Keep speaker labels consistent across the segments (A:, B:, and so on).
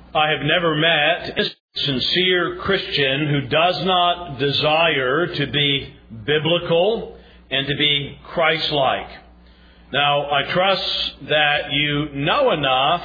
A: I have never met a sincere Christian who does not desire to be biblical and to be Christ-like. Now, I trust that you know enough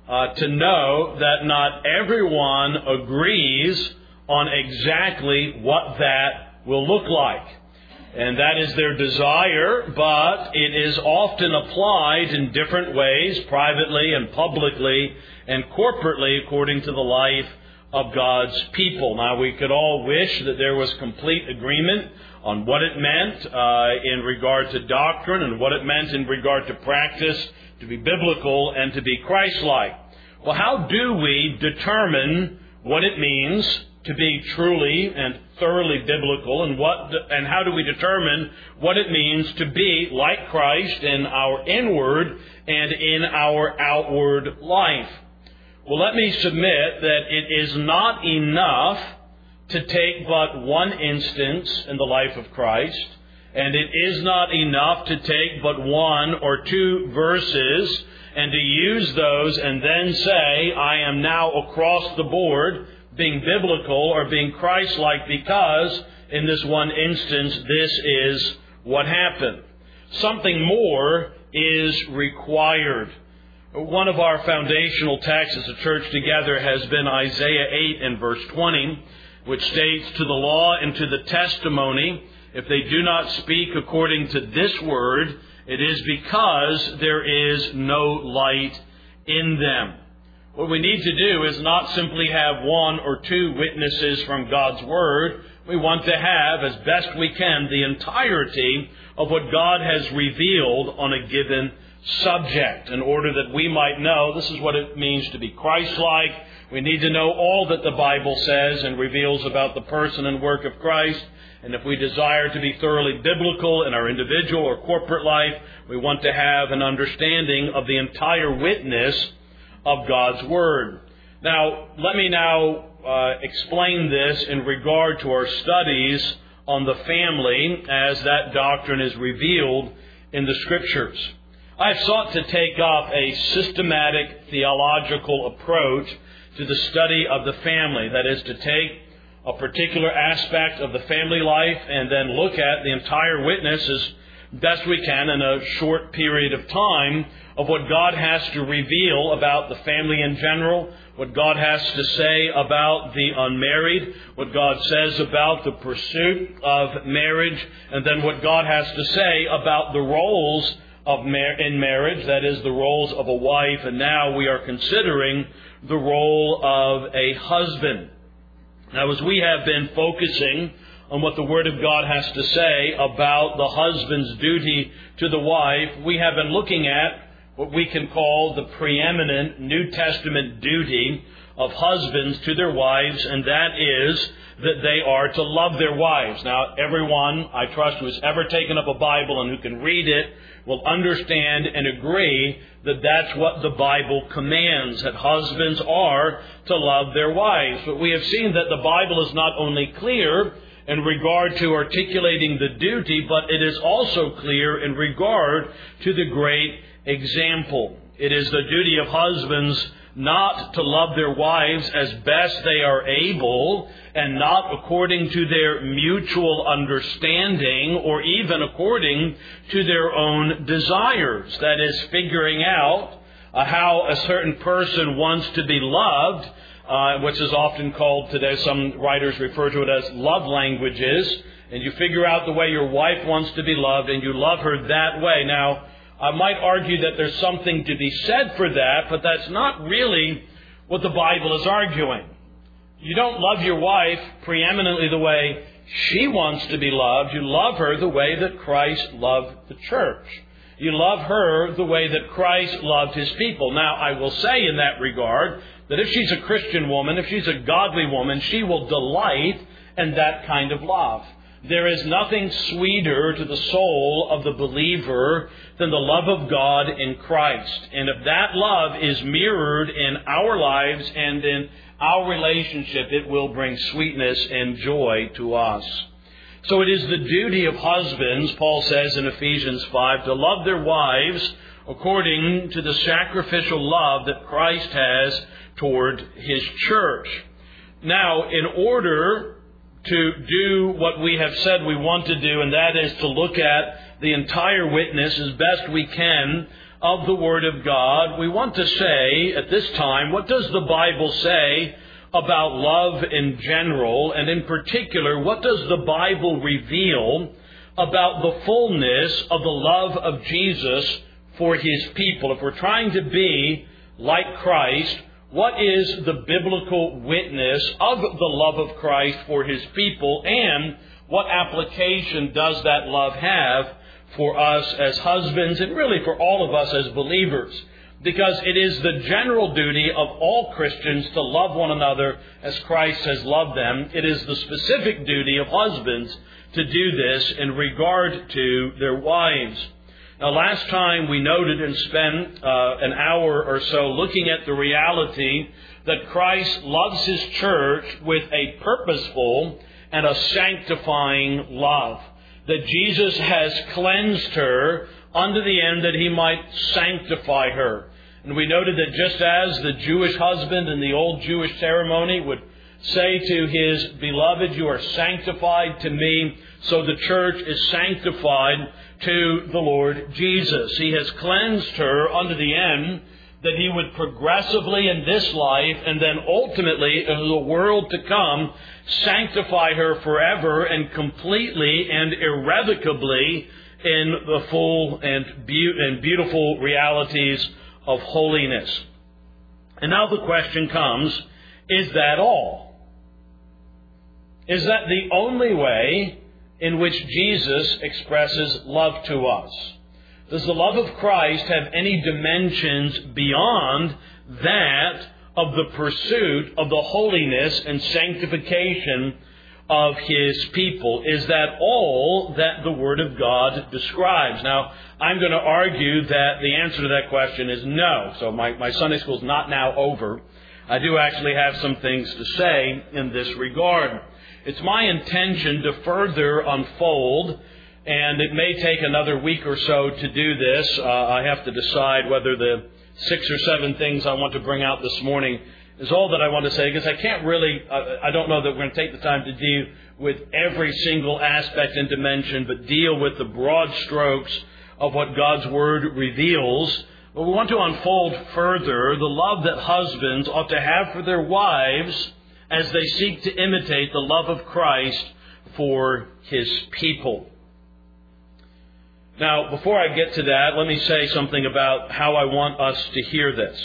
A: to know that not everyone agrees on exactly what that will look like. And that is their desire, but it is often applied in different ways, privately and publicly and corporately, according to the life of God's people. Now, we could all wish that there was complete agreement on what it meant in regard to doctrine and what it meant in regard to practice, to be biblical and to be Christ-like. Well, how do we determine what it means to be truly and thoroughly biblical, and how do we determine what it means to be like Christ in our inward and in our outward life? Well, let me submit that it is not enough to take but one instance in the life of Christ, and it is not enough to take but one or two verses and to use those and then say, I am now across the board being biblical or being Christ-like because in this one instance this is what happened. Something more is required. One of our foundational texts as a church together has been Isaiah 8 and verse 20, which states, to the law and to the testimony, if they do not speak according to this word, it is because there is no light in them. What we need to do is not simply have one or two witnesses from God's Word. We want to have, as best we can, the entirety of what God has revealed on a given subject in order that we might know this is what it means to be Christ-like. We need to know all that the Bible says and reveals about the person and work of Christ. And if we desire to be thoroughly biblical in our individual or corporate life, we want to have an understanding of the entire witness of God's Word. Now, let me explain this in regard to our studies on the family as that doctrine is revealed in the Scriptures. I've sought to take up a systematic theological approach to the study of the family. That is, to take a particular aspect of the family life and then look at the entire witness as best we can in a short period of time of what God has to reveal about the family in general, what God has to say about the unmarried, what God says about the pursuit of marriage, and then what God has to say about the roles in marriage, that is, the roles of a wife, and now we are considering the role of a husband. Now, as we have been focusing on what the Word of God has to say about the husband's duty to the wife, we have been looking at what we can call the preeminent New Testament duty of husbands to their wives, and that is that they are to love their wives. Now, everyone, I trust, who has ever taken up a Bible and who can read it will understand and agree that that's what the Bible commands, that husbands are to love their wives. But we have seen that the Bible is not only clear in regard to articulating the duty, but it is also clear in regard to the great example. It is the duty of husbands not to love their wives as best they are able and not according to their mutual understanding or even according to their own desires. That is, figuring out how a certain person wants to be loved, which is often called today, some writers refer to it as love languages, and you figure out the way your wife wants to be loved and you love her that way. Now, I might argue that there's something to be said for that, but that's not really what the Bible is arguing. You don't love your wife preeminently the way she wants to be loved. You love her the way that Christ loved the church. You love her the way that Christ loved His people. Now, I will say in that regard that if she's a Christian woman, if she's a godly woman, she will delight in that kind of love. There is nothing sweeter to the soul of the believer than the love of God in Christ. And if that love is mirrored in our lives and in our relationship, it will bring sweetness and joy to us. So it is the duty of husbands, Paul says in Ephesians 5, to love their wives according to the sacrificial love that Christ has toward His church. Now, in order to do what we have said we want to do, and that is to look at the entire witness as best we can of the Word of God, we want to say at this time, what does the Bible say about love in general, and in particular, what does the Bible reveal about the fullness of the love of Jesus for His people? If we're trying to be like Christ, what is the biblical witness of the love of Christ for His people, and what application does that love have for us as husbands, and really for all of us as believers? Because it is the general duty of all Christians to love one another as Christ has loved them. It is the specific duty of husbands to do this in regard to their wives. Now, last time we noted and spent an hour or so looking at the reality that Christ loves His church with a purposeful and a sanctifying love. That Jesus has cleansed her unto the end that He might sanctify her. And we noted that just as the Jewish husband in the old Jewish ceremony would say to his beloved, "You are sanctified to me," so the church is sanctified to the Lord Jesus. He has cleansed her unto the end that He would progressively in this life and then ultimately in the world to come sanctify her forever and completely and irrevocably in the full and beautiful realities of holiness. And now the question comes, is that all? Is that the only way in which Jesus expresses love to us? Does the love of Christ have any dimensions beyond that of the pursuit of the holiness and sanctification of His people? Is that all that the Word of God describes? Now, I'm going to argue that the answer to that question is no. So my Sunday school is not now over. I do actually have some things to say in this regard. It's my intention to further unfold, and it may take another week or so to do this. I have to decide whether the 6 or 7 things I want to bring out this morning is all that I want to say, because I can't really, I don't know that we're going to take the time to deal with every single aspect and dimension, but deal with the broad strokes of what God's Word reveals. But we want to unfold further the love that husbands ought to have for their wives as they seek to imitate the love of Christ for His people. Now, before I get to that, let me say something about how I want us to hear this.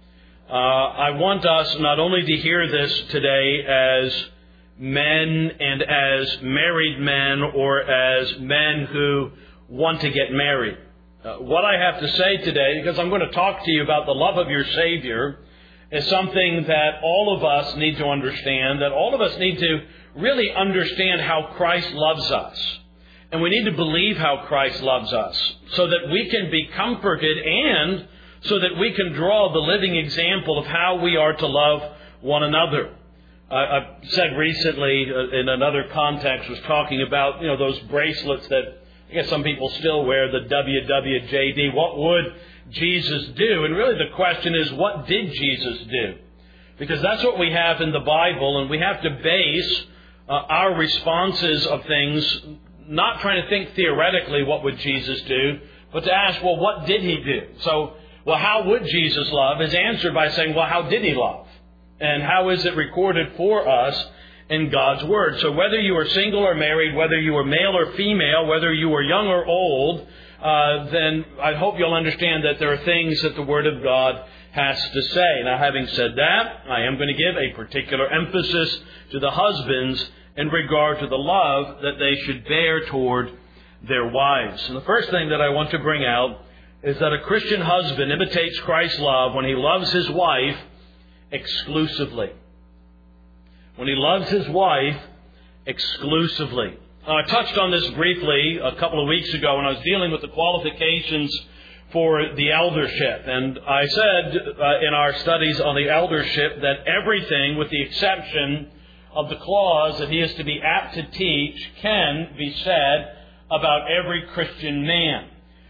A: I want us not only to hear this today as men and as married men or as men who want to get married. What I have to say today, because I'm going to talk to you about the love of your Savior, is something that all of us need to understand, that all of us need to really understand how Christ loves us. And we need to believe how Christ loves us so that we can be comforted and so that we can draw the living example of how we are to love one another. I've said recently in another context, was talking about, those bracelets that I guess some people still wear, the WWJD. What would Jesus do? And really the question is, what did Jesus do? Because that's what we have in the Bible, and we have to base our responses of things not trying to think theoretically what would Jesus do, but to ask, well, what did He do? So, how would Jesus love is answered by saying, well, how did He love? And how is it recorded for us in God's Word? So whether you are single or married, whether you are male or female, whether you are young or old, then I hope you'll understand that there are things that the Word of God has to say. Now, having said that, I am going to give a particular emphasis to the husbands in regard to the love that they should bear toward their wives. And the first thing that I want to bring out is that a Christian husband imitates Christ's love when he loves his wife exclusively. When he loves his wife exclusively. I touched on this briefly a couple of weeks ago when I was dealing with the qualifications for the eldership. And I said in our studies on the eldership that everything, with the exception of the clause that he is to be apt to teach, can be said about every Christian man.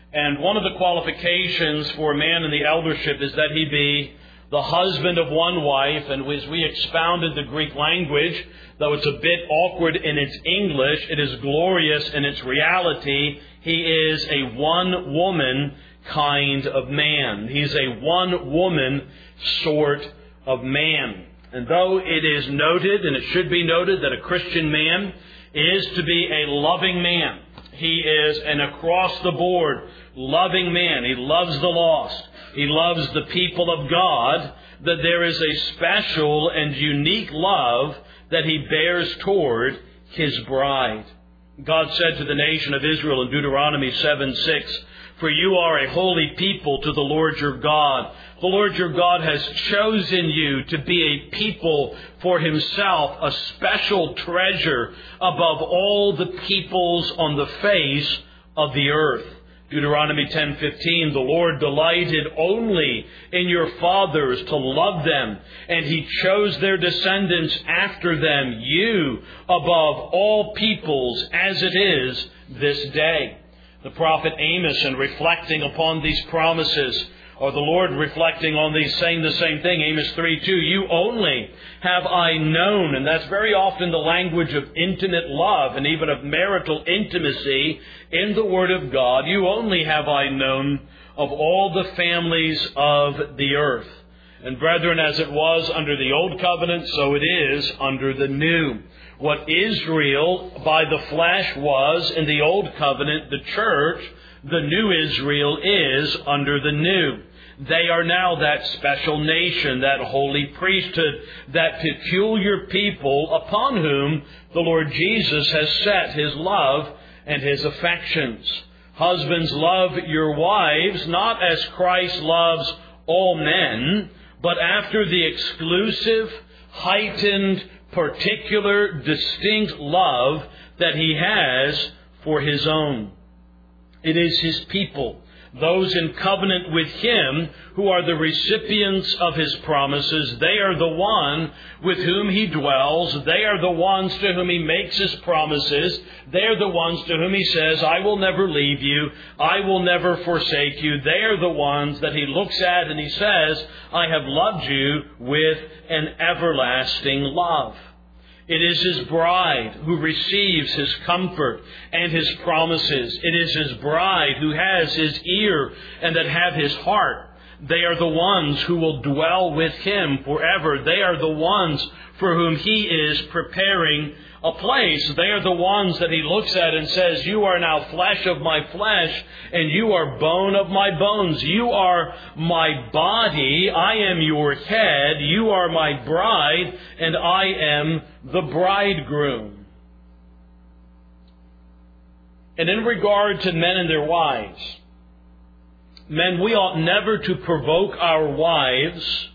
A: And one of the qualifications for a man in the eldership is that he be the husband of one wife. And as we expounded the Greek language, though it's a bit awkward in its English, it is glorious in its reality. He is a one-woman kind of man. He's a one-woman sort of man. And though it is noted, and it should be noted, that a Christian man is to be a loving man. He is an across-the-board loving man. He loves the lost. He loves the people of God. That there is a special and unique love that he bears toward his bride. God said to the nation of Israel in Deuteronomy 7:6, "For you are a holy people to the Lord your God. The Lord your God has chosen you to be a people for himself, a special treasure above all the peoples on the face of the earth." Deuteronomy 10:15, "The Lord delighted only in your fathers to love them, and he chose their descendants after them, you above all peoples, as it is this day." The prophet Amos, in reflecting upon these promises, or the Lord reflecting on these, saying the same thing, Amos 3:2, "You only have I known," and that's very often the language of intimate love and even of marital intimacy in the Word of God. "You only have I known of all the families of the earth." And brethren, as it was under the Old Covenant, so it is under the New. What Israel by the flesh was in the Old Covenant, the church, the new Israel is under the New. They are now that special nation, that holy priesthood, that peculiar people upon whom the Lord Jesus has set his love and his affections. Husbands, love your wives, not as Christ loves all men, but after the exclusive, heightened, particular, distinct love that he has for his own. It is his people, those in covenant with him, who are the recipients of his promises. They are the one with whom he dwells. They are the ones to whom he makes his promises. They are the ones to whom he says, "I will never leave you. I will never forsake you." They are the ones that he looks at and he says, "I have loved you with an everlasting love." It is his bride who receives his comfort and his promises. It is his bride who has his ear and that have his heart. They are the ones who will dwell with him forever. They are the ones for whom he is preparing a place. They are the ones that he looks at and says, "You are now flesh of my flesh, and you are bone of my bones. You are my body. I am your head. You are my bride, and I am the bridegroom." And in regard to men and their wives, men, we ought never to provoke our wives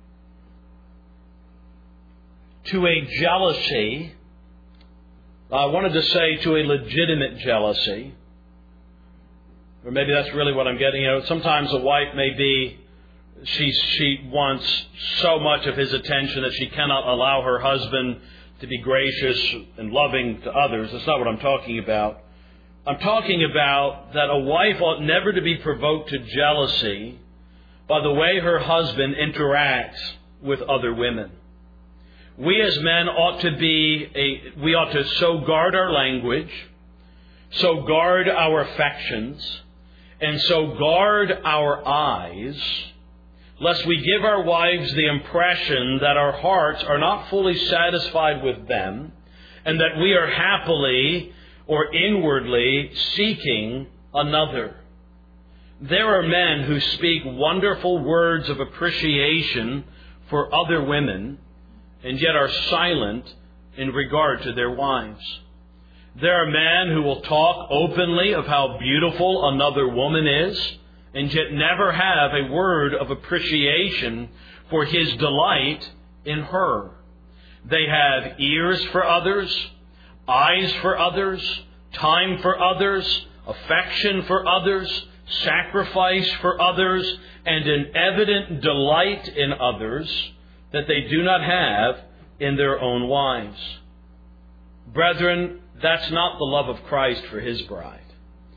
A: to a jealousy. I wanted to say to a legitimate jealousy. Or maybe that's really what I'm getting at. Sometimes a wife may be, she wants so much of his attention that she cannot allow her husband to be gracious and loving to others. That's not what I'm talking about. I'm talking about that a wife ought never to be provoked to jealousy by the way her husband interacts with other women. We as men ought to so guard our language, so guard our affections, and so guard our eyes, lest we give our wives the impression that our hearts are not fully satisfied with them, and that we are happily or inwardly seeking another. There are men who speak wonderful words of appreciation for other women, and yet are silent in regard to their wives. There are men who will talk openly of how beautiful another woman is, and yet never have a word of appreciation for his delight in her. They have ears for others, eyes for others, time for others, affection for others, sacrifice for others, and an evident delight in others that they do not have in their own wives. Brethren, that's not the love of Christ for his bride.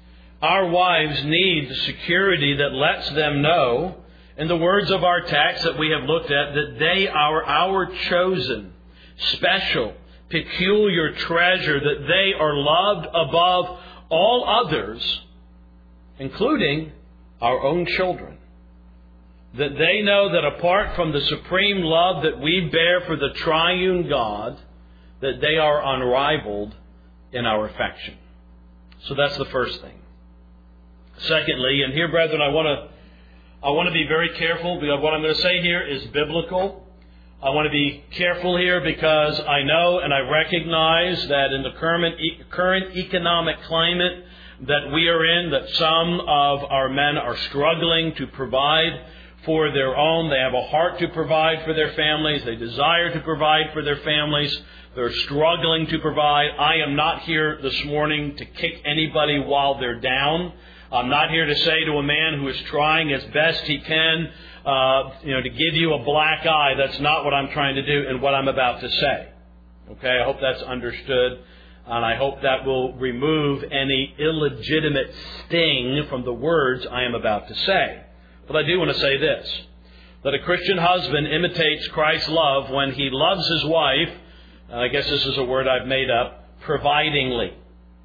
A: Our wives need the security that lets them know, in the words of our text that we have looked at, that they are our chosen, special, peculiar treasure, that they are loved above all others, including our own children. That they know that apart from the supreme love that we bear for the triune God, that they are unrivaled in our affection. So that's the first thing. Secondly, and here, brethren, I want to be very careful, because what I'm going to say here is biblical. I want to be careful here because I know and I recognize that in the current economic climate that we are in, that some of our men are struggling to provide for their own. They have a heart to provide for their families. They desire to provide for their families. They're struggling to provide. I am not here this morning to kick anybody while they're down. I'm not here to say to a man who is trying as best he can, to give you a black eye. That's not what I'm trying to do in what I'm about to say. Okay, I hope that's understood. And I hope that will remove any illegitimate sting from the words I am about to say. But I do want to say this, that a Christian husband imitates Christ's love when he loves his wife, and I guess this is a word I've made up, providingly.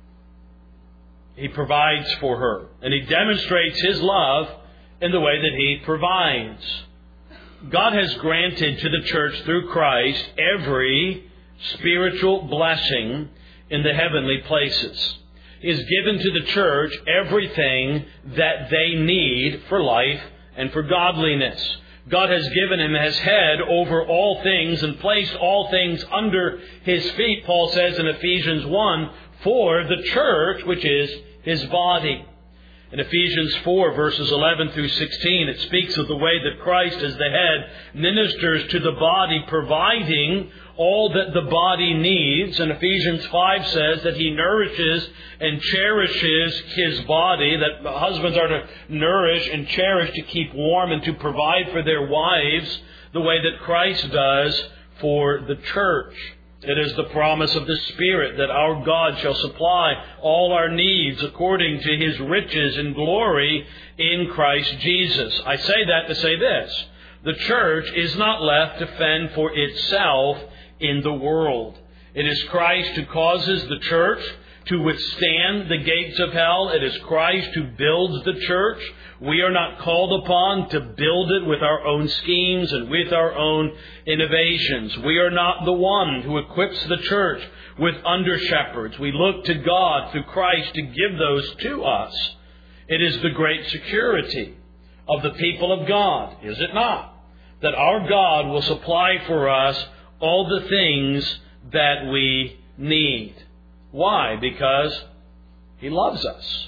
A: He provides for her, and he demonstrates his love in the way that he provides. God has granted to the church through Christ every spiritual blessing in the heavenly places. He has given to the church everything that they need for life and for godliness. God has given him as head over all things and placed all things under his feet, Paul says in Ephesians 1, for the church, which is his body. In Ephesians 4, verses 11 through 16, it speaks of the way that Christ, as the head, ministers to the body, providing all that the body needs. And Ephesians 5 says that he nourishes and cherishes his body, that husbands are to nourish and cherish, to keep warm and to provide for their wives the way that Christ does for the church. It is the promise of the Spirit that our God shall supply all our needs according to his riches and glory in Christ Jesus. I say that to say this. The church is not left to fend for itself in the world. It is Christ who causes the church to withstand the gates of hell. It is Christ who builds the church. We are not called upon to build it with our own schemes and with our own innovations. We are not the one who equips the church with under-shepherds. We look to God through Christ to give those to us. It is the great security of the people of God, is it not? That our God will supply for us all the things that we need. Why? Because he loves us.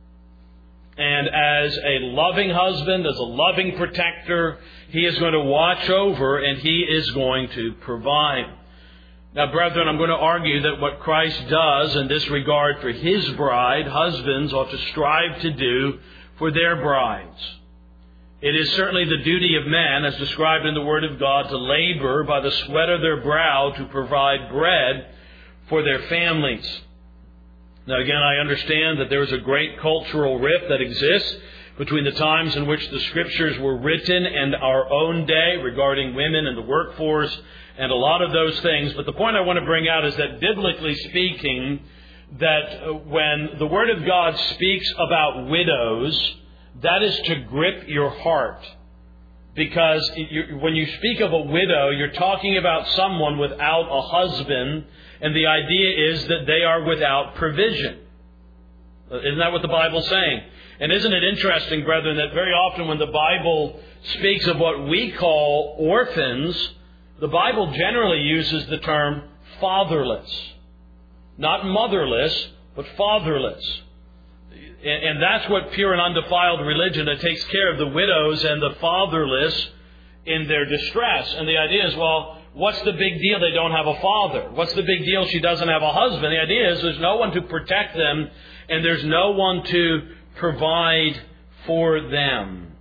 A: And as a loving husband, as a loving protector, he is going to watch over and he is going to provide. Now, brethren, I'm going to argue that what Christ does in this regard for his bride, husbands ought to strive to do for their brides. It is certainly the duty of men, as described in the Word of God, to labor by the sweat of their brow to provide bread for their families. Now again, I understand that there is a great cultural rift that exists between the times in which the Scriptures were written and our own day regarding women and the workforce and a lot of those things. But the point I want to bring out is that biblically speaking, that when the Word of God speaks about widows, that is to grip your heart. Because when you speak of a widow, you're talking about someone without a husband, and the idea is that they are without provision. Isn't that what the Bible's saying? And isn't it interesting, brethren, that very often when the Bible speaks of what we call orphans, the Bible generally uses the term fatherless. Not motherless, but fatherless. And that's what pure and undefiled religion that takes care of the widows and the fatherless in their distress. And the idea is, well, what's the big deal they don't have a father? What's the big deal she doesn't have a husband? The idea is there's no one to protect them and there's no one to provide for them.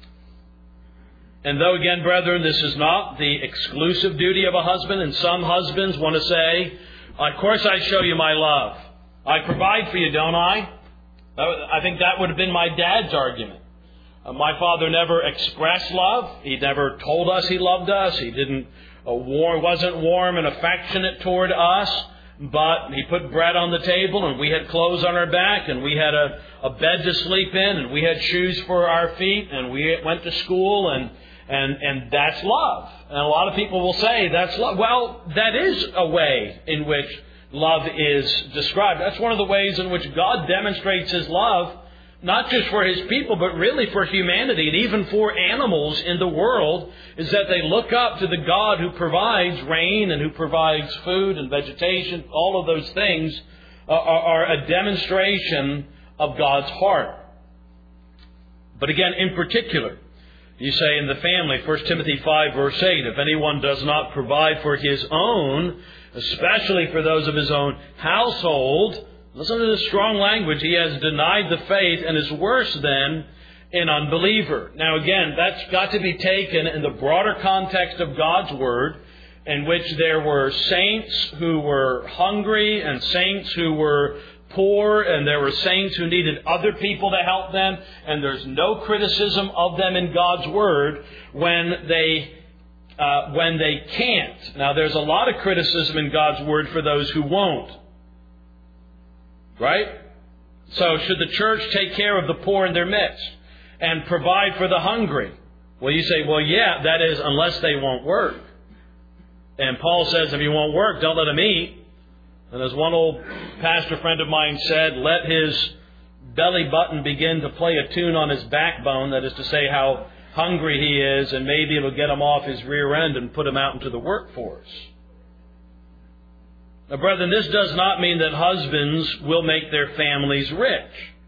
A: And though, again, brethren, this is not the exclusive duty of a husband, and some husbands want to say, of course I show you my love. I provide for you, don't I? I think that would have been my dad's argument. My father never expressed love. He never told us he loved us. He wasn't warm and affectionate toward us. But he put bread on the table, and we had clothes on our back, and we had a bed to sleep in, and we had shoes for our feet, and we went to school, and that's love. And a lot of people will say that's love. Well, that is a way in which love is described. That's one of the ways in which God demonstrates His love, not just for His people, but really for humanity and even for animals in the world, is that they look up to the God who provides rain and who provides food and vegetation. All of those things are a demonstration of God's heart. But again, in particular, you say in the family, 1 Timothy 5 verse 8, if anyone does not provide for his own, especially for those of his own household, listen to this strong language, he has denied the faith and is worse than an unbeliever. Now again, that's got to be taken in the broader context of God's Word, in which there were saints who were hungry and saints who were poor, and there were saints who needed other people to help them, and there's no criticism of them in God's Word when they can't. Now there's a lot of criticism in God's Word for those who won't. Right? So should the church take care of the poor in their midst and provide for the hungry? Well, you say, well, yeah, that is unless they won't work. And Paul says if you won't work, don't let them eat. And as one old pastor friend of mine said, let his belly button begin to play a tune on his backbone, that is to say how hungry he is, and maybe it'll get him off his rear end and put him out into the workforce. Now, brethren, this does not mean that husbands will make their families rich.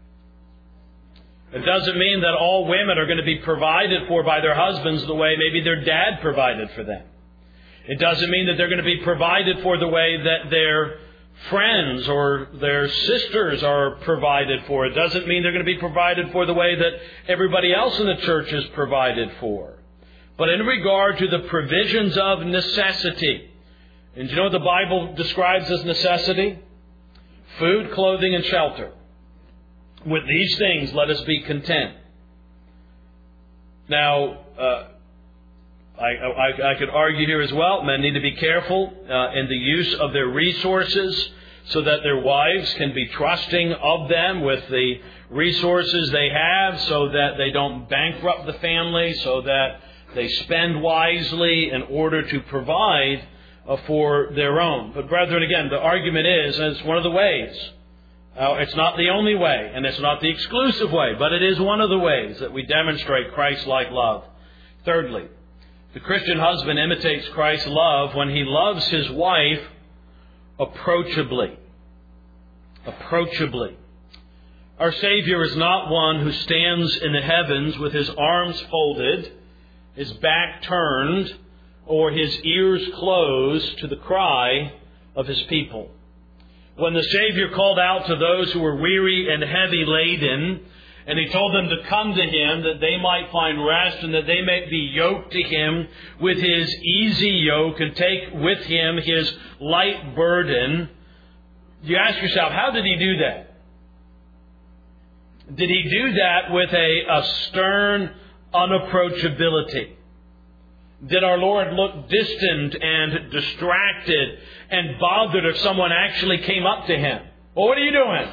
A: It doesn't mean that all women are going to be provided for by their husbands the way maybe their dad provided for them. It doesn't mean that they're going to be provided for the way that their friends or their sisters are provided for. It doesn't mean they're going to be provided for the way that everybody else in the church is provided for. But in regard to the provisions of necessity, and do you know what the Bible describes as necessity? Food, clothing, and shelter. With these things, let us be content. Now, I could argue here as well, men need to be careful in the use of their resources so that their wives can be trusting of them with the resources they have, so that they don't bankrupt the family, so that they spend wisely in order to provide for their own. But brethren, again, the argument is, and it's one of the ways, it's not the only way, and it's not the exclusive way, but it is one of the ways that we demonstrate Christ-like love. Thirdly, the Christian husband imitates Christ's love when he loves his wife approachably. Approachably. Our Savior is not one who stands in the heavens with his arms folded, his back turned, or his ears closed to the cry of his people. When the Savior called out to those who were weary and heavy laden, and he told them to come to him that they might find rest and that they might be yoked to him with his easy yoke and take with him his light burden, you ask yourself, how did he do that? Did he do that with a stern unapproachability? Did our Lord look distant and distracted and bothered if someone actually came up to him? Well, what are you doing?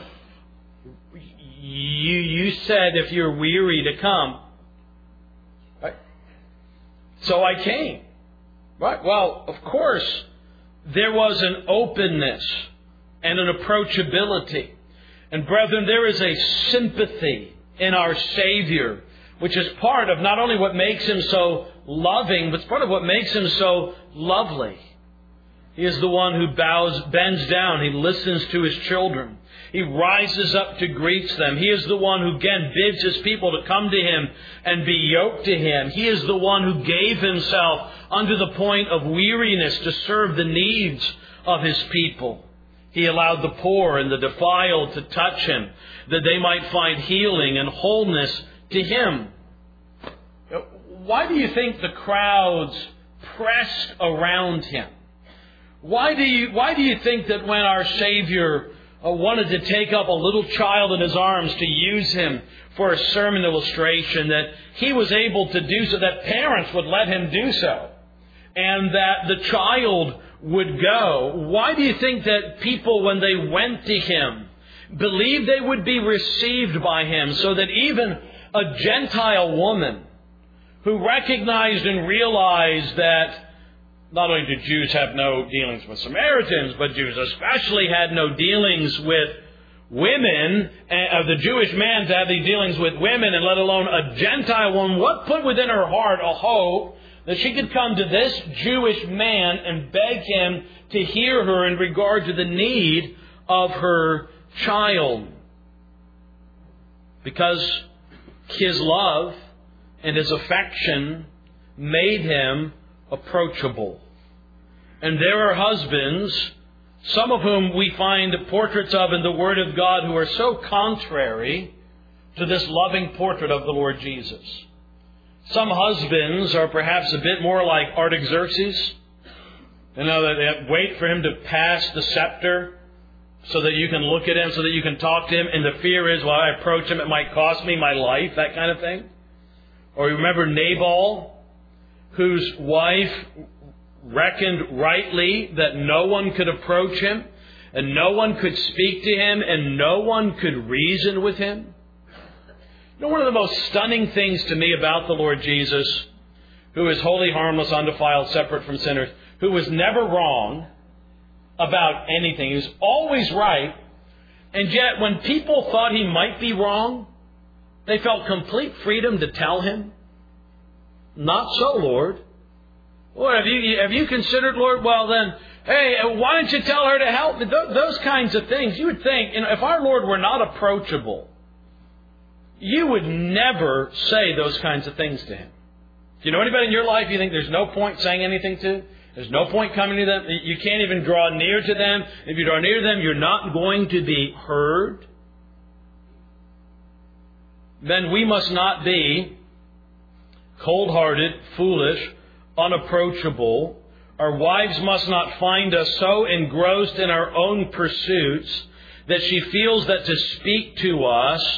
A: You said if you're weary to come. Right? So I came. Right? Well, of course, there was an openness and an approachability. And brethren, there is a sympathy in our Savior, which is part of not only what makes him so loving, but it's part of what makes him so lovely. He is the one who bends down. He listens to his children. He rises up to greet them. He is the one who again bids his people to come to him and be yoked to him. He is the one who gave himself unto the point of weariness to serve the needs of his people. He allowed the poor and the defiled to touch him, that they might find healing and wholeness to him. Why do you think the crowds pressed around him? Why do you think that when our Savior wanted to take up a little child in his arms to use him for a sermon illustration, that he was able to do so, that parents would let him do so, and that the child would go. Why do you think that people, when they went to him, believed they would be received by him, so that even a Gentile woman who recognized and realized that not only did Jews have no dealings with Samaritans, but Jews especially had no dealings with women, the Jewish man to have these dealings with women, and let alone a Gentile woman, what put within her heart a hope that she could come to this Jewish man and beg him to hear her in regard to the need of her child? Because his love and his affection made him approachable. And there are husbands, some of whom we find portraits of in the Word of God, who are so contrary to this loving portrait of the Lord Jesus. Some husbands are perhaps a bit more like Artaxerxes. You know, that they wait for him to pass the scepter so that you can look at him, so that you can talk to him. And the fear is, well, I approach him, it might cost me my life, that kind of thing. Or you remember Nabal, whose wife reckoned rightly that no one could approach him, and no one could speak to him, and no one could reason with him. You know, one of the most stunning things to me about the Lord Jesus, who is holy, harmless, undefiled, separate from sinners, who was never wrong about anything. He was always right. And yet, when people thought he might be wrong, they felt complete freedom to tell him, "Not so, Lord." Well, have you considered, Lord? Well, then, hey, why don't you tell her to help? Those kinds of things. You would think, if our Lord were not approachable, you would never say those kinds of things to him. Do you know anybody in your life you think there's no point saying anything to? There's no point coming to them. You can't even draw near to them. If you draw near to them, you're not going to be heard. Then we must not be cold-hearted, foolish, unapproachable. Our wives must not find us so engrossed in our own pursuits that she feels that to speak to us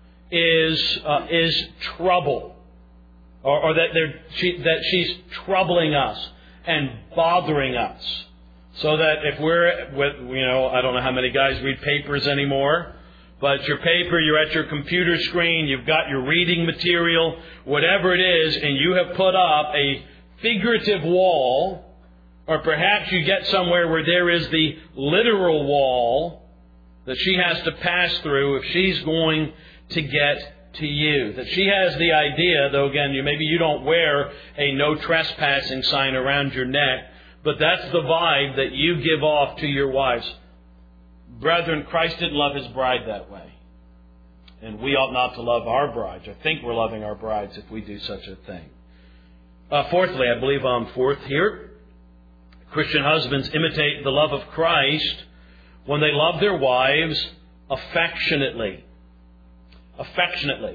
A: is trouble, or that she's troubling us and bothering us. So that if we're with, I don't know how many guys read papers anymore, but your paper, you're at your computer screen, you've got your reading material, whatever it is, and you have put up a figurative wall, or perhaps you get somewhere where there is the literal wall that she has to pass through if she's going to get to you. That she has the idea, though again, maybe you don't wear a no trespassing sign around your neck, but that's the vibe that you give off to your wives. Brethren, Christ didn't love His bride that way. And we ought not to love our brides. I think we're loving our brides if we do such a thing. Fourthly, I believe I'm fourth here. Christian husbands imitate the love of Christ when they love their wives affectionately. Affectionately.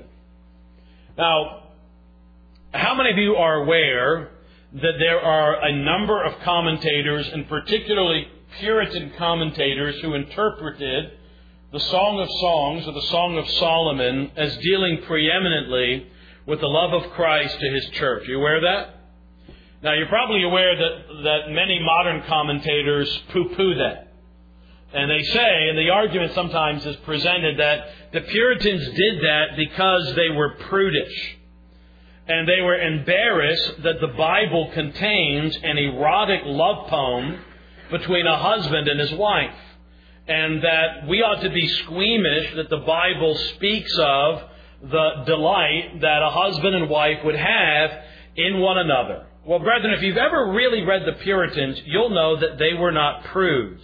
A: Now, how many of you are aware that there are a number of commentators, and particularly Puritan commentators, who interpreted the Song of Songs or the Song of Solomon as dealing preeminently with the love of Christ to His church? Are you aware of that? Now, you're probably aware that many modern commentators poo-poo that. And they say, and the argument sometimes is presented, that the Puritans did that because they were prudish. And they were embarrassed that the Bible contains an erotic love poem between a husband and his wife. And that we ought to be squeamish that the Bible speaks of the delight that a husband and wife would have in one another. Well, brethren, if you've ever really read the Puritans, you'll know that they were not prudes.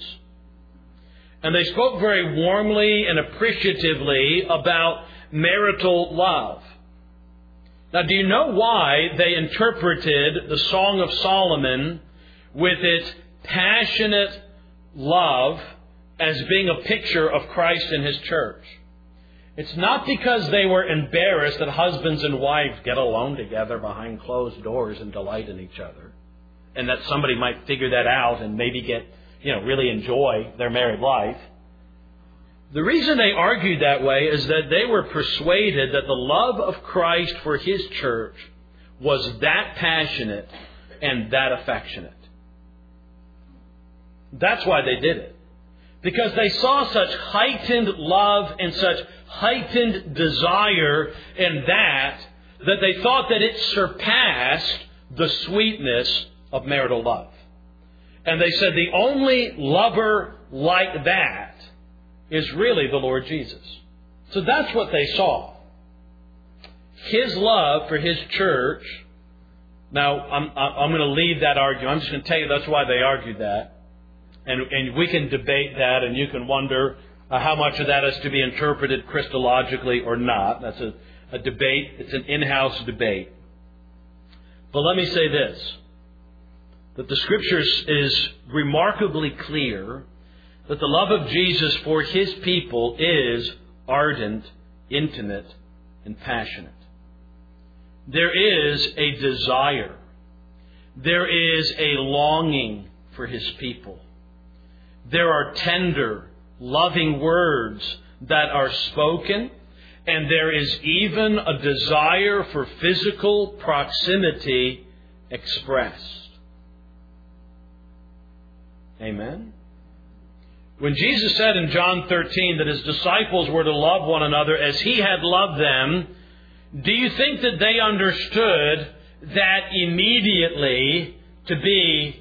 A: And they spoke very warmly and appreciatively about marital love. Now, do you know why they interpreted the Song of Solomon with its passionate love as being a picture of Christ and His church? It's not because they were embarrassed that husbands and wives get alone together behind closed doors and delight in each other, and that somebody might figure that out and maybe get, really enjoy their married life. The reason they argued that way is that they were persuaded that the love of Christ for His church was that passionate and that affectionate. That's why they did it. Because they saw such heightened love and such heightened desire in that they thought that it surpassed the sweetness of marital love. And they said the only lover like that is really the Lord Jesus. So that's what they saw. His love for His church. Now, I'm going to leave that argument. I'm just going to tell you that's why they argued that. And we can debate that, and you can wonder how much of that is to be interpreted Christologically or not. That's a debate. It's an in-house debate. But let me say this, that the Scriptures is remarkably clear that the love of Jesus for His people is ardent, intimate, and passionate. There is a desire. There is a longing for His people. There are tender, loving words that are spoken, and there is even a desire for physical proximity expressed. Amen? When Jesus said in John 13 that His disciples were to love one another as He had loved them, do you think that they understood that immediately to be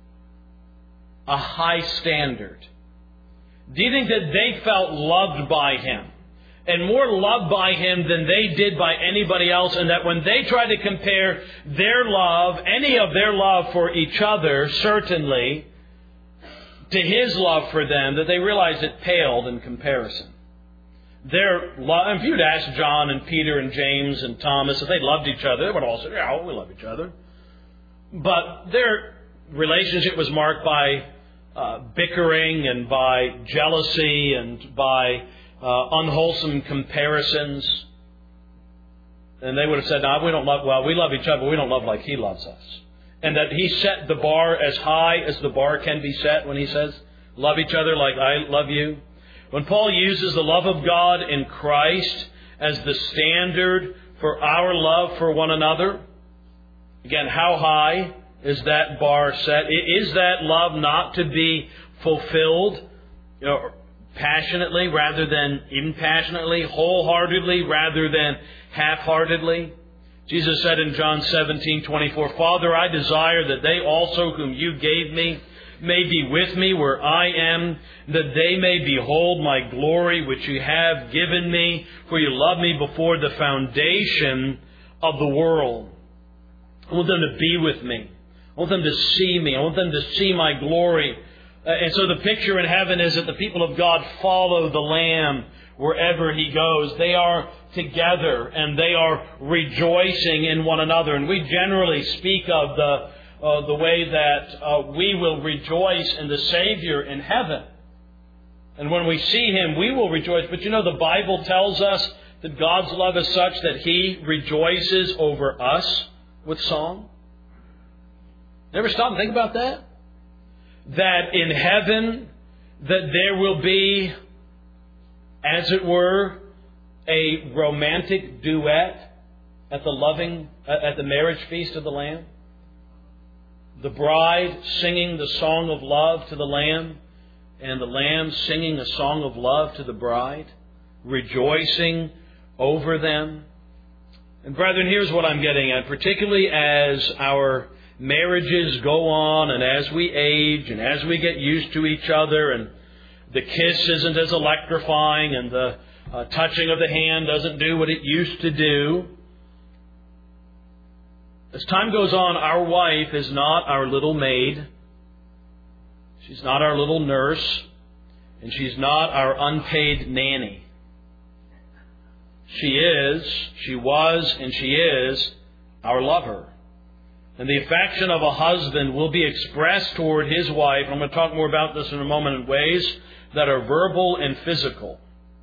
A: a high standard? Do you think that they felt loved by Him and more loved by Him than they did by anybody else, and that when they tried to compare their love, any of their love for each other, certainly, to His love for them, that they realized it paled in comparison? Their love, if you'd ask John and Peter and James and Thomas if they loved each other, they would all say, yeah, we love each other. But their relationship was marked by bickering and by jealousy and by unwholesome comparisons. And they would have said, no, we don't love, well, we love each other, but we don't love like He loves us. And that He set the bar as high as the bar can be set when He says, love each other like I love you. When Paul uses the love of God in Christ as the standard for our love for one another, again, how high is that bar set? Is that love not to be fulfilled, passionately rather than impassionately, wholeheartedly rather than half-heartedly? Jesus said in John 17:24, Father, I desire that they also whom You gave Me may be with Me where I am, that they may behold My glory which You have given Me, for You loved Me before the foundation of the world. I want them to be with Me. I want them to see Me. I want them to see My glory. And so the picture in heaven is that the people of God follow the Lamb wherever He goes. They are together and they are rejoicing in one another. And we generally speak of the way that we will rejoice in the Savior in heaven. And when we see Him, we will rejoice. But the Bible tells us that God's love is such that He rejoices over us with song. Never stop and think about that? That in heaven, that there will be, as it were, a romantic duet at the marriage feast of the Lamb. The bride singing the song of love to the Lamb, and the Lamb singing a song of love to the bride, rejoicing over them. And brethren, here's what I'm getting at. Particularly as our marriages go on, and as we age, and as we get used to each other, and the kiss isn't as electrifying, and the touching of the hand doesn't do what it used to do. As time goes on, our wife is not our little maid. She's not our little nurse. And she's not our unpaid nanny. She was, and she is our lover. And the affection of a husband will be expressed toward his wife. I'm going to talk more about this in a moment, in ways that are verbal and physical.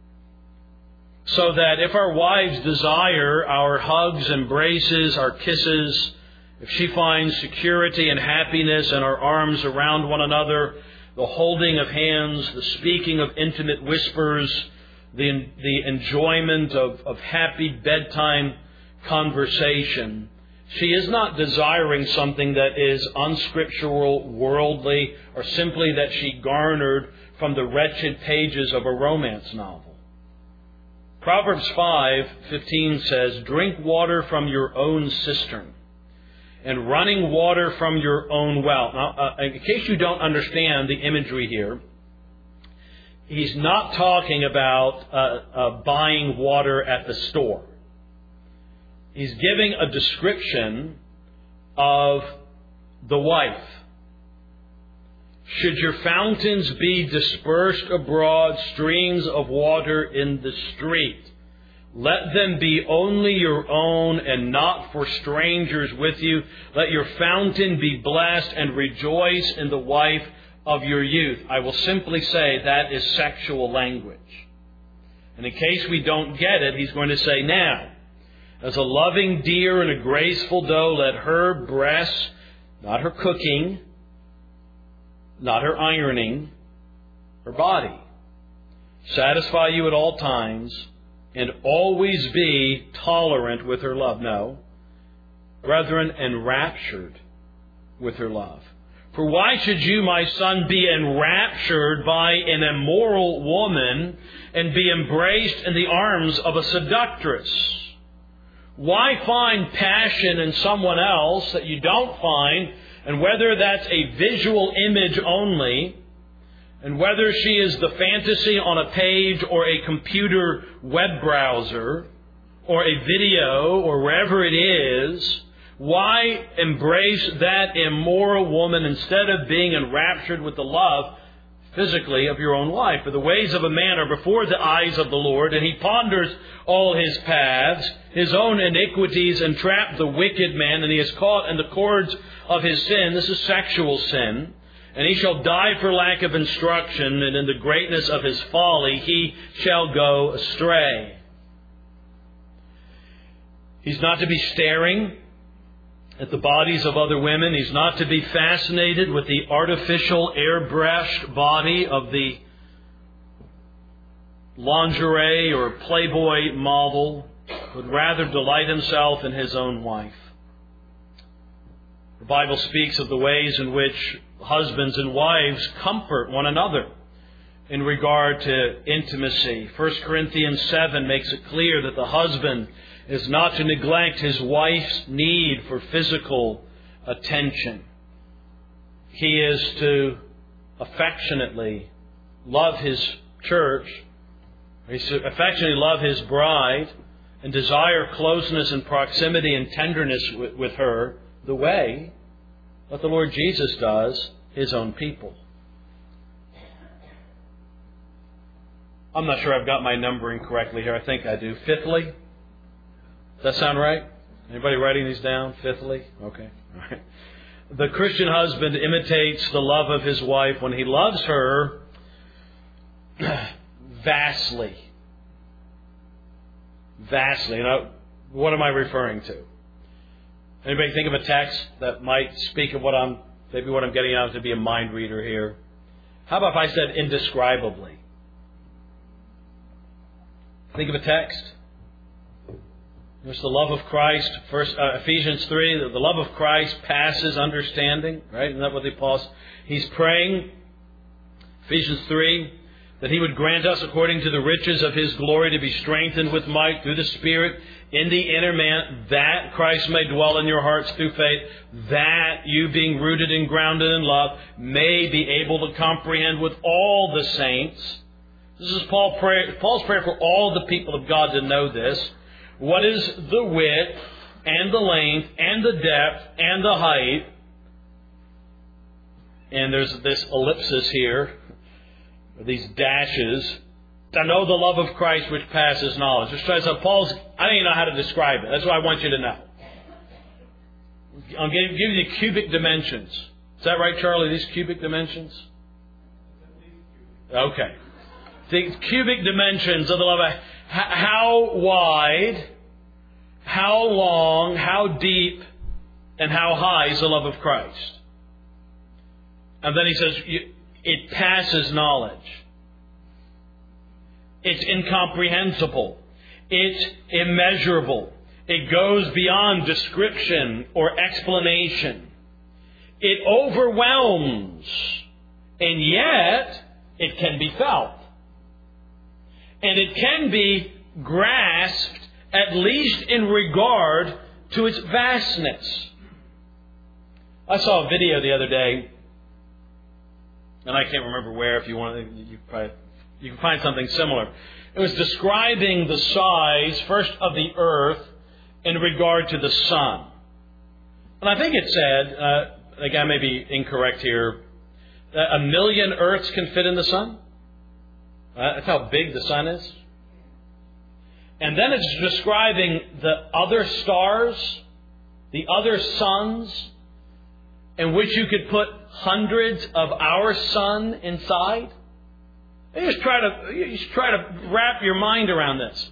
A: So that if our wives desire our hugs, embraces, our kisses, if she finds security and happiness in our arms around one another, the holding of hands, the speaking of intimate whispers, the enjoyment of happy bedtime conversation. She is not desiring something that is unscriptural, worldly, or simply that she garnered from the wretched pages of a romance novel. Proverbs 5:15 says, "Drink water from your own cistern, and running water from your own well." Now, in case you don't understand the imagery here, he's not talking about buying water at the store. He's giving a description of the wife. "Should your fountains be dispersed abroad, streams of water in the street, let them be only your own and not for strangers with you. Let your fountain be blessed and rejoice in the wife of your youth." I will simply say that is sexual language. And in case we don't get it, he's going to say, "Now, as a loving deer and a graceful doe, let her breasts," not her cooking, not her ironing, her body, "satisfy you at all times, and always be tolerant with her love." No, brethren, enraptured with her love. "For why should you, my son, be enraptured by an immoral woman and be embraced in the arms of a seductress? Why find passion in someone else that you don't find, and whether that's a visual image only, and whether she is the fantasy on a page or a computer web browser or a video or wherever it is, why embrace that immoral woman instead of being enraptured with the love physically of your own wife? For the ways of a man are before the eyes of the Lord, and he ponders all his paths. His own iniquities entrap the wicked man, and he is caught in the cords of his sin." This is sexual sin. "And he shall die for lack of instruction, and in the greatness of his folly he shall go astray." He's not to be staring at the bodies of other women. He's not to be fascinated with the artificial, airbrushed body of the lingerie or Playboy model, but rather delight himself in his own wife. The Bible speaks of the ways in which husbands and wives comfort one another in regard to intimacy. 1 Corinthians 7 makes it clear that the husband is not to neglect his wife's need for physical attention. He is to affectionately love his church. He should affectionately love his bride and desire closeness and proximity and tenderness with her the way that the Lord Jesus does his own people. I'm not sure I've got my numbering correctly here. I think I do. Fifthly. Does that sound right? Anybody writing these down? Fifthly? Okay. All right. The Christian husband imitates the love of his wife when he loves her vastly. Vastly. You know, what am I referring to? Anybody think of a text that might speak of what I'm getting out to be a mind reader here? How about if I said indescribably? Think of a text. There's the love of Christ. First, Ephesians 3, the love of Christ passes understanding. Right? Isn't that what the apostle? He's praying, Ephesians 3, that He would grant us according to the riches of His glory to be strengthened with might through the Spirit in the inner man, that Christ may dwell in your hearts through faith, that you being rooted and grounded in love may be able to comprehend with all the saints. This is Paul's prayer for all the people of God to know this. What is the width and the length and the depth and the height? And there's this ellipsis here, these dashes. To know the love of Christ which passes knowledge. Just try to say, Paul's, I don't even know how to describe it. That's what I want you to know. I'll give you the cubic dimensions. Is that right, Charlie? These cubic dimensions? Okay. The cubic dimensions of the love. How wide, how long, how deep, and how high is the love of Christ? And then he says, It passes knowledge. It's incomprehensible. It's immeasurable. It goes beyond description or explanation. It overwhelms, and yet it can be felt. And it can be grasped, at least in regard to its vastness. I saw a video the other day, and I can't remember where. If you want, you can find something similar. It was describing the size, first, of the earth in regard to the sun. And I think it said, like I may be incorrect here, that 1 million Earths can fit in the sun. That's how big the sun is. And then it's describing the other stars, the other suns, in which you could put hundreds of our sun inside. You just try to wrap your mind around this.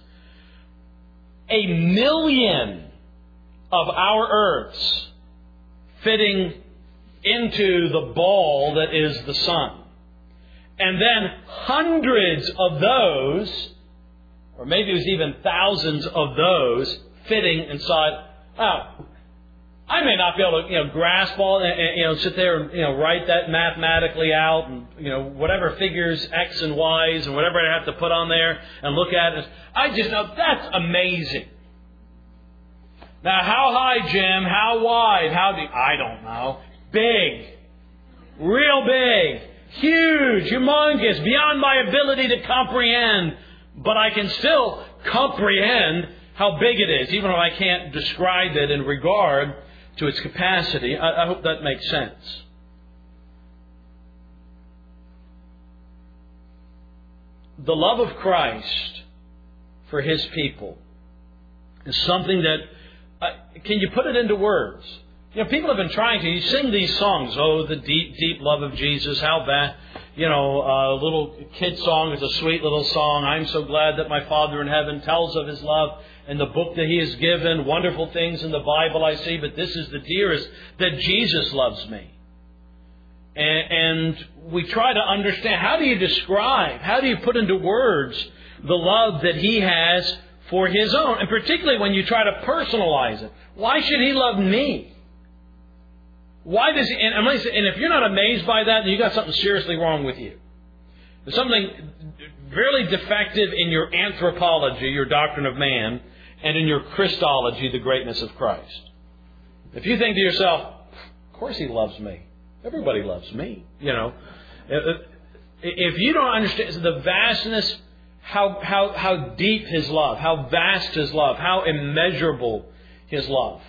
A: 1 million of our Earths fitting into the ball that is the sun. And then hundreds of those, or maybe it was even thousands of those, fitting inside. Now, I may not be able to, grasp all, and sit there and, write that mathematically out, and, whatever figures X and Y's and whatever I have to put on there and look at it. I just know that's amazing. Now, how high, Jim? How wide? How deep? I don't know. Big. Real big. Huge. Humongous. Beyond my ability to comprehend. But I can still comprehend how big it is, even if I can't describe it in regard to its capacity. I hope that makes sense. The love of Christ for His people is something that, can you put it into words? People have been trying to. You sing these songs, oh, the deep, deep love of Jesus, how vast. A little kid song is a sweet little song. I'm so glad that my Father in heaven tells of His love in the book that He has given. Wonderful things in the Bible I see, but this is the dearest, that Jesus loves me. And we try to understand, how do you describe, how do you put into words the love that He has for His own? And particularly when you try to personalize it. Why should He love me? Why does He? And if you're not amazed by that, then you got something seriously wrong with you. There's something really defective in your anthropology, your doctrine of man, and in your Christology, the greatness of Christ. If you think to yourself, of course He loves me. Everybody loves me. If you don't understand the vastness, how deep His love, how vast His love, how immeasurable His love.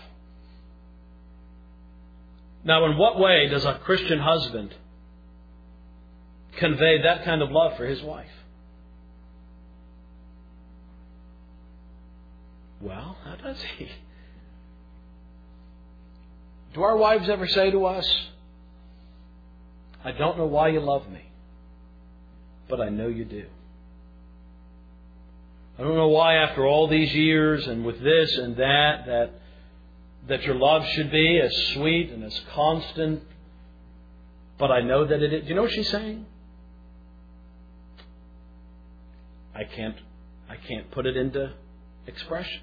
A: Now, in what way does a Christian husband convey that kind of love for his wife? Well, how does he? Do our wives ever say to us, I don't know why you love me, but I know you do. I don't know why after all these years and with this and that your love should be as sweet and as constant, but I know that it is. Do you know what she's saying? I can't put it into expression.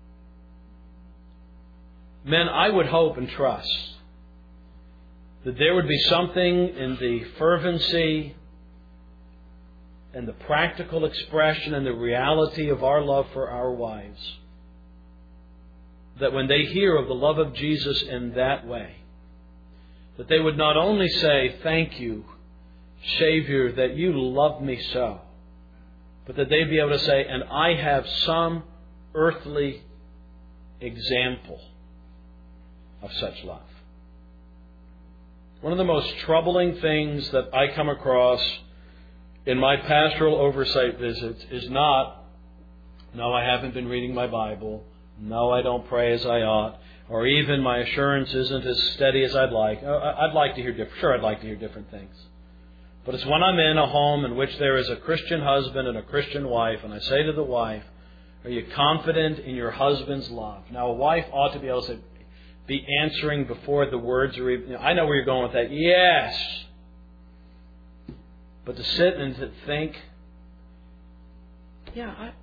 A: Men, I would hope and trust that there would be something in the fervency and the practical expression and the reality of our love for our wives, that when they hear of the love of Jesus in that way, that they would not only say, thank you, Savior, that you love me so, but that they'd be able to say, and I have some earthly example of such love. One of the most troubling things that I come across in my pastoral oversight visits is not, no, I haven't been reading my Bible, no, I don't pray as I ought, or even my assurance isn't as steady as I'd like. I'd like to hear different things. But it's when I'm in a home in which there is a Christian husband and a Christian wife, and I say to the wife, are you confident in your husband's love? Now, a wife ought to be able to be answering before the words are even... I know where you're going with that. Yes. But to sit and to think, I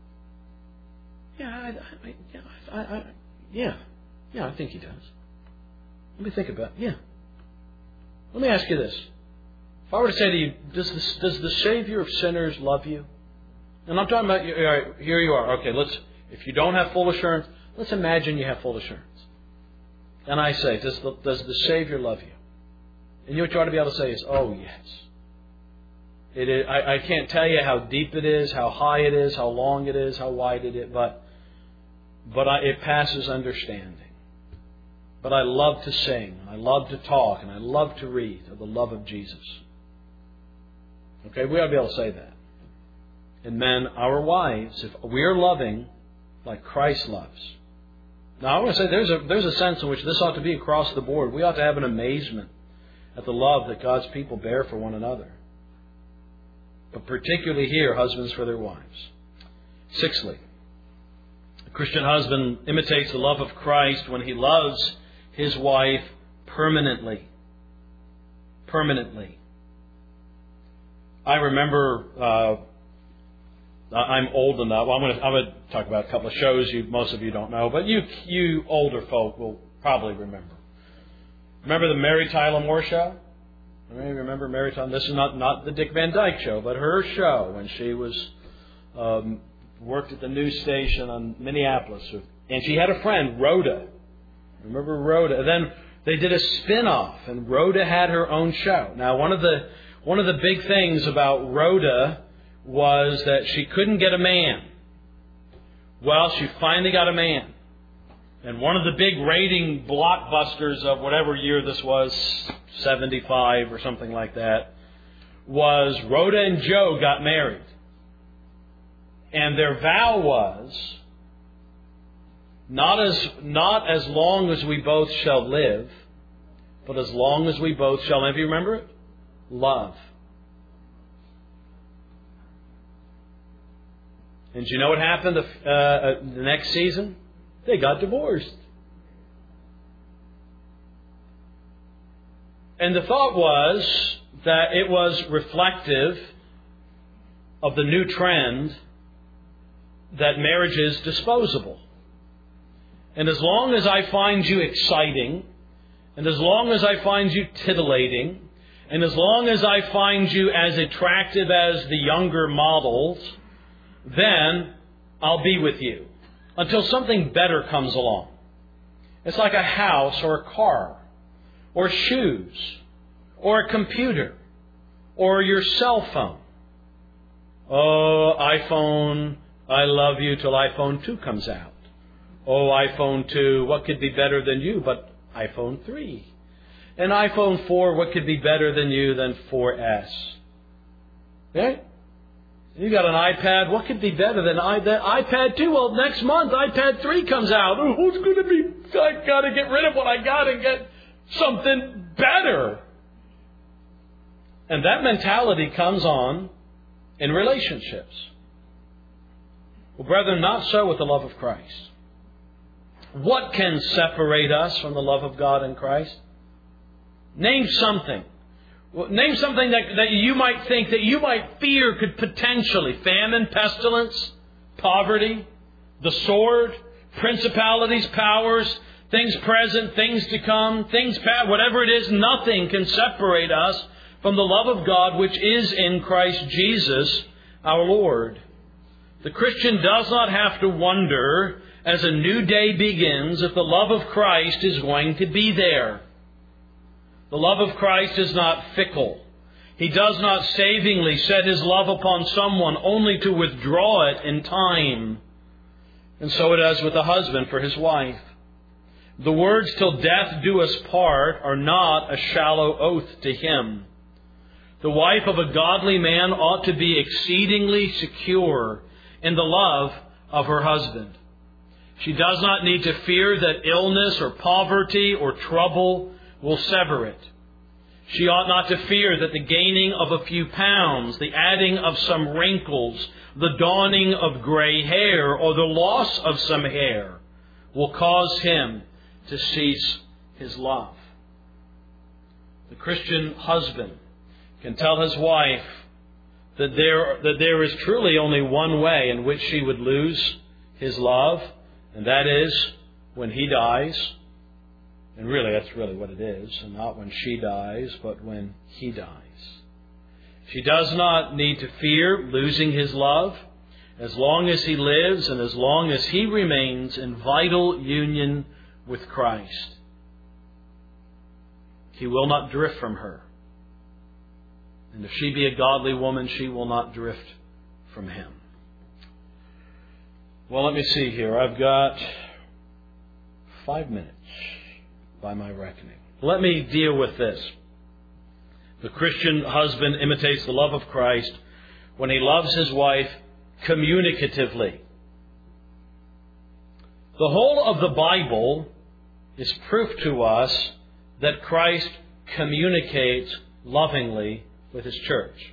A: think He does. Let me think about it. Let me ask you this. If I were to say to you, does the Savior of sinners love you? And I'm talking about you. All right, here you are. Okay, if you don't have full assurance, let's imagine you have full assurance. And I say, does the Savior love you? And what you ought to be able to say is, oh, yes. It is. I can't tell you how deep it is, how high it is, how long it is, how wide it is, but it passes understanding. But I love to sing, and I love to talk, and I love to read of the love of Jesus. Okay, we ought to be able to say that. And men, our wives, if we are loving like Christ loves. Now, I want to say there's a sense in which this ought to be across the board. We ought to have an amazement at the love that God's people bear for one another. But particularly here, husbands for their wives. Sixthly, a Christian husband imitates the love of Christ when he loves his wife permanently. Permanently. I remember, I'm old enough. I'm going to talk about a couple of shows most of you don't know, but you older folk will probably remember. Remember the Mary Tyler Moore show? Remember Mary Tyler? This is not the Dick Van Dyke show, but her show when she was worked at the news station on Minneapolis, and she had a friend, Rhoda. Remember Rhoda? And then they did a spin-off, and Rhoda had her own show. Now, one of the big things about Rhoda was that she couldn't get a man. Well, she finally got a man. And one of the big rating blockbusters of whatever year this was, 75 or something like that, was Rhoda and Joe got married. And their vow was, not as long as we both shall live, but as long as we both shall live. You remember it? Love. And do you know what happened the next season? They got divorced. And the thought was that it was reflective of the new trend that marriage is disposable. And as long as I find you exciting, and as long as I find you titillating, and as long as I find you as attractive as the younger models, then I'll be with you until something better comes along. It's like a house or a car or shoes or a computer or your cell phone. Oh, iPhone, I love you till iPhone 2 comes out. Oh, iPhone 2, what could be better than you but iPhone 3? And iPhone 4, what could be better than you than 4S? Right? You got an iPad. What could be better than iPad 2? Well, next month, iPad 3 comes out. Oh, who's going to be... I got to get rid of what I got and get something better. And that mentality comes on in relationships. Well, brethren, not so with the love of Christ. What can separate us from the love of God in Christ? Name something. Name something that you might think, that you might fear could potentially. Famine, pestilence, poverty, the sword, principalities, powers, things present, things to come, things past, whatever it is, nothing can separate us from the love of God which is in Christ Jesus our Lord. The Christian does not have to wonder as a new day begins if the love of Christ is going to be there. The love of Christ is not fickle. He does not savingly set His love upon someone only to withdraw it in time. And so it is with a husband for his wife. The words "till death do us part" are not a shallow oath to him. The wife of a godly man ought to be exceedingly secure in the love of her husband. She does not need to fear that illness or poverty or trouble will sever it. She ought not to fear that the gaining of a few pounds, the adding of some wrinkles, the dawning of gray hair, or the loss of some hair will cause him to cease his love. The Christian husband can tell his wife that there is truly only one way in which she would lose his love, and that is when he dies. And really, that's really what it is, and not when she dies, but when he dies. She does not need to fear losing his love as long as he lives and as long as he remains in vital union with Christ. He will not drift from her. And if she be a godly woman, she will not drift from him. Well, let me see here. I've got 5 minutes by my reckoning. Let me deal with this. The Christian husband imitates the love of Christ when he loves his wife communicatively. The whole of the Bible is proof to us that Christ communicates lovingly with his church.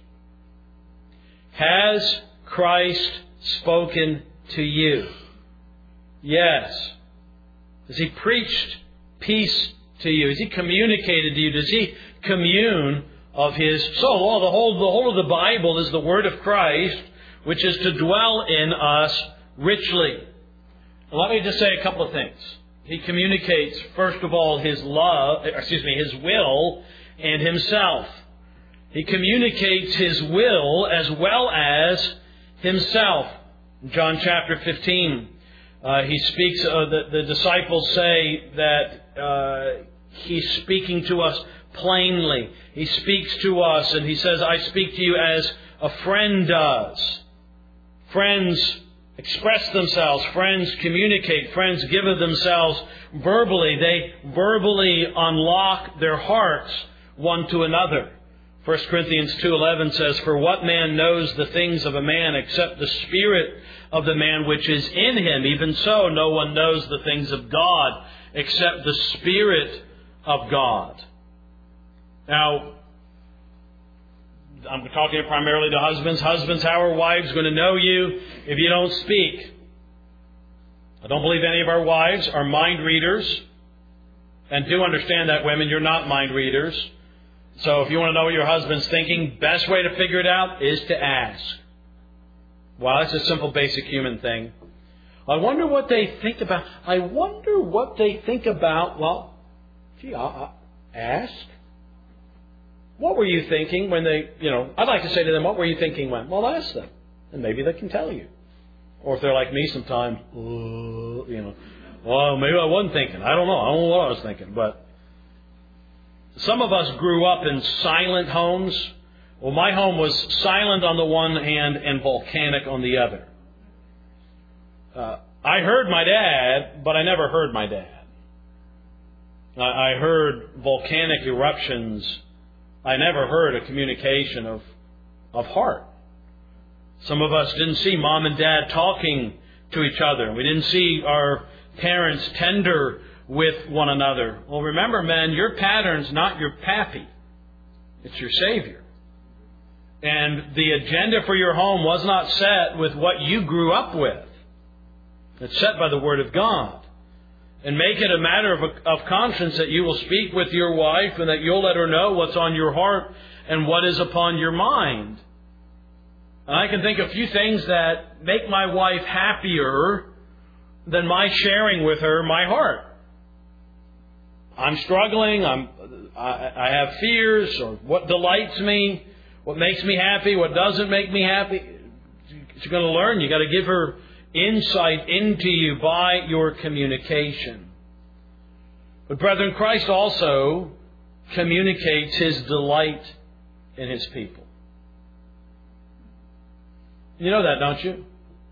A: Has Christ spoken to you? Yes. Has he preached peace to you? Has he communicated to you? Does he commune of his soul? Well, the whole of the Bible is the Word of Christ, which is to dwell in us richly. Let me just say a couple of things. He communicates, first of all, his will and himself. He communicates his will as well as himself. In John chapter 15, he speaks, the disciples say that he's speaking to us plainly. He speaks to us and he says, I speak to you as a friend does. Friends express themselves. Friends communicate. Friends give of themselves verbally. They verbally unlock their hearts one to another. 1 Corinthians 2:11 says, For what man knows the things of a man except the spirit of the man which is in him? Even so, no one knows the things of God except the Spirit of God. Now, I'm talking primarily to husbands. Husbands, how are wives going to know you if you don't speak? I don't believe any of our wives are mind readers. And do understand that, women, you're not mind readers. So if you want to know what your husband's thinking, best way to figure it out is to ask. Well, it's a simple, basic human thing. I wonder what they think about. Well, gee, I'll ask. What were you thinking when they, I'd like to say to them, what were you thinking when? Well, ask them. And maybe they can tell you. Or if they're like me sometimes, well, maybe I wasn't thinking. I don't know what I was thinking. But some of us grew up in silent homes. Well, my home was silent on the one hand and volcanic on the other. I heard my dad, but I never heard my dad. I heard volcanic eruptions. I never heard a communication of heart. Some of us didn't see mom and dad talking to each other. We didn't see our parents tender with one another. Well, remember, men, your pattern's not your pappy. It's your Savior. And the agenda for your home was not set with what you grew up with. It's set by the Word of God. And make it a matter of conscience that you will speak with your wife and that you'll let her know what's on your heart and what is upon your mind. And I can think of a few things that make my wife happier than my sharing with her my heart. I'm struggling. I have fears, or what delights me, what makes me happy, what doesn't make me happy. She's going to learn. You've got to give her insight into you by your communication. But brethren, Christ also communicates His delight in His people. You know that, don't you?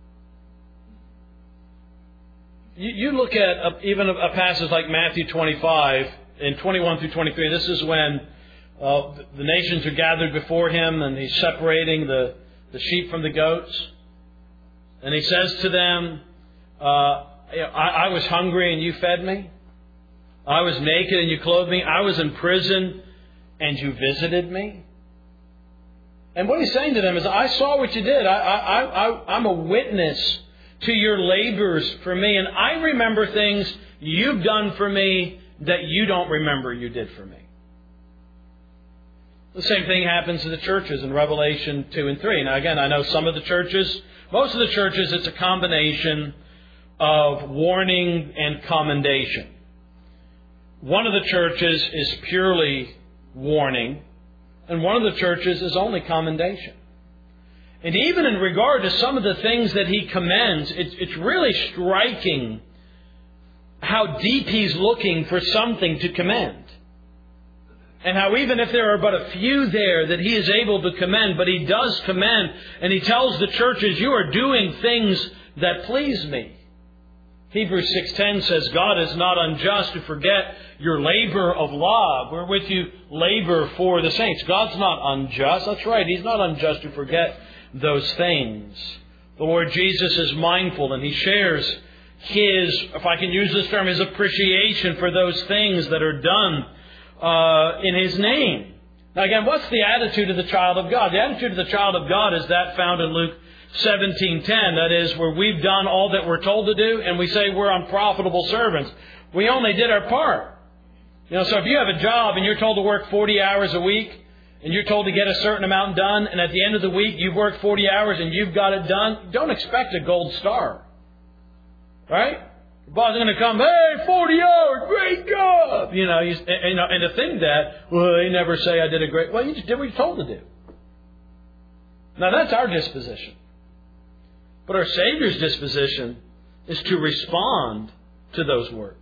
A: You look at even a passage like Matthew 25 and 21 through 23. This is when the nations are gathered before Him and He's separating the sheep from the goats. And He says to them, I was hungry and you fed me. I was naked and you clothed me. I was in prison and you visited me. And what He's saying to them is, I saw what you did. I'm a witness to your labors for me. And I remember things you've done for me that you don't remember you did for me. The same thing happens to the churches in Revelation 2 and 3. Now again, I know some of the churches, most of the churches, it's a combination of warning and commendation. One of the churches is purely warning, and one of the churches is only commendation. And even in regard to some of the things that he commends, it's really striking how deep he's looking for something to commend. And how even if there are but a few there that he is able to commend, but he does commend, and he tells the churches, you are doing things that please me. Hebrews 6:10 says, God is not unjust to forget your labor of love, wherewith you labor for the saints. God's not unjust. That's right. He's not unjust to forget those things. The Lord Jesus is mindful, and he shares his, if I can use this term, his appreciation for those things that are done in his name. Now again, what's the attitude of the child of God? The attitude of the child of God is that found in Luke 17:10. That is, where we've done all that we're told to do, and we say we're unprofitable servants. We only did our part. So if you have a job and you're told to work 40 hours a week, and you're told to get a certain amount done, and at the end of the week you've worked 40 hours and you've got it done, don't expect a gold star. Right? The boss is going to come, hey, 40 hours, great job! And to think that, well, they never say I did a great... Well, you just did what you're told to do. Now that's our disposition. But our Savior's disposition is to respond to those works.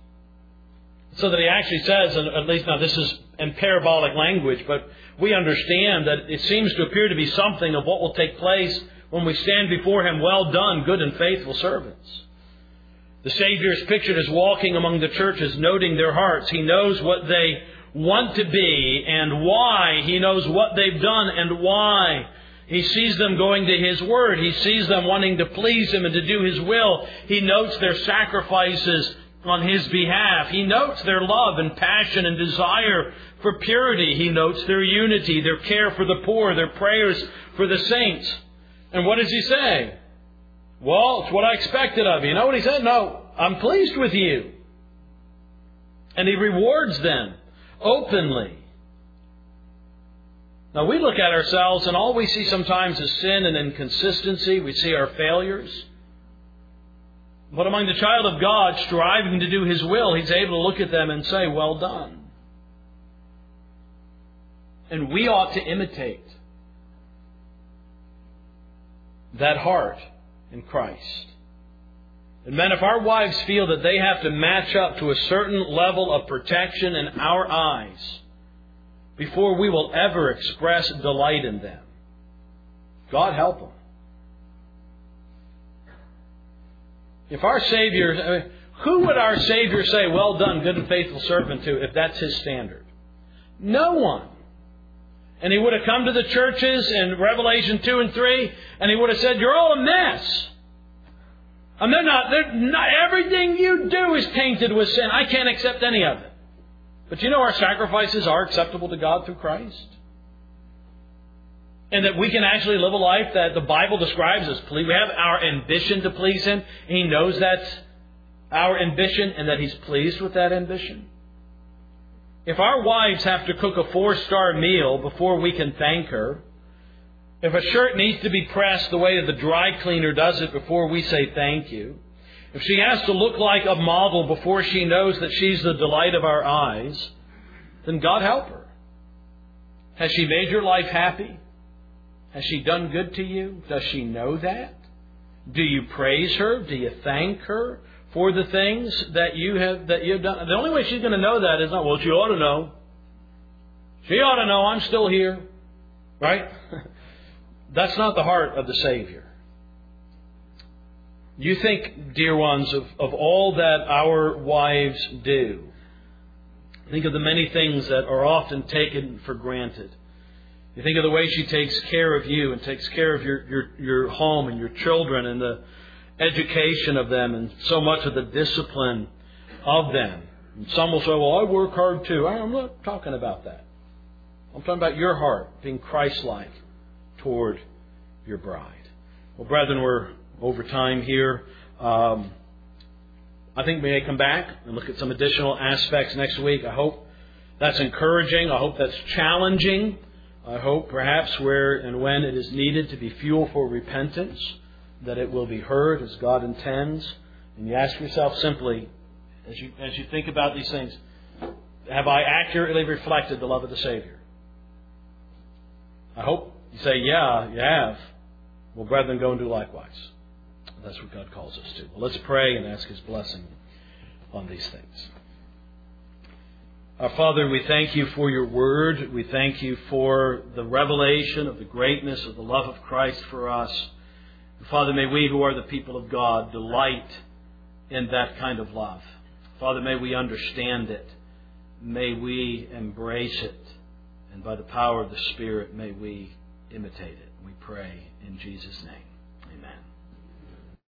A: So that he actually says, and at least now this is in parabolic language, but we understand that it seems to appear to be something of what will take place when we stand before him. Well done, good and faithful servants. The Savior is pictured as walking among the churches, noting their hearts. He knows what they want to be and why. He knows what they've done and why. He sees them going to His Word. He sees them wanting to please Him and to do His will. He notes their sacrifices on His behalf. He notes their love and passion and desire for purity. He notes their unity, their care for the poor, their prayers for the saints. And what does He say? Well, it's what I expected of you. You know what He said? No, I'm pleased with you. And He rewards them openly. Now, we look at ourselves and all we see sometimes is sin and inconsistency. We see our failures. But among the child of God striving to do His will, He's able to look at them and say, well done. And we ought to imitate that heart in Christ. And men, if our wives feel that they have to match up to a certain level of protection in our eyes before we will ever express delight in them, God help them. If our Savior, who would our Savior say, well done, good and faithful servant to, if that's His standard? No one. And He would have come to the churches in Revelation 2 and 3, and He would have said, you're all a mess. And they're not, everything you do is tainted with sin. I can't accept any of it. But you know our sacrifices are acceptable to God through Christ. And that we can actually live a life that the Bible describes as please. We have our ambition to please Him. He knows that's our ambition and that He's pleased with that ambition. If our wives have to cook a 4-star meal before we can thank her, if a shirt needs to be pressed the way the dry cleaner does it before we say thank you, if she has to look like a model before she knows that she's the delight of our eyes, then God help her. Has she made your life happy? Has she done good to you? Does she know that? Do you praise her? Do you thank her for the things that you've done? The only way she's going to know that is not, well, she ought to know. She ought to know I'm still here. Right? That's not the heart of the Savior. You think, dear ones, of all that our wives do. Think of the many things that are often taken for granted. You think of the way she takes care of you and takes care of your home and your children and the education of them and so much of the discipline of them. And some will say, well, I work hard too. I'm not talking about that. I'm talking about your heart being Christ-like toward your bride. Well, brethren, we're over time here. I think we may come back and look at some additional aspects next week. I hope that's encouraging. I hope that's challenging. I hope perhaps where and when it is needed to be fuel for repentance, that it will be heard as God intends. And you ask yourself simply, as you think about these things, have I accurately reflected the love of the Savior? I hope you say, yeah, you have. Well, brethren, go and do likewise. That's what God calls us to. Well, let's pray and ask His blessing on these things. Our Father, we thank You for Your Word. We thank You for the revelation of the greatness of the love of Christ for us. Father, may we who are the people of God delight in that kind of love. Father, may we understand it. May we embrace it. And by the power of the Spirit, may we imitate it. We pray in Jesus' name. Amen.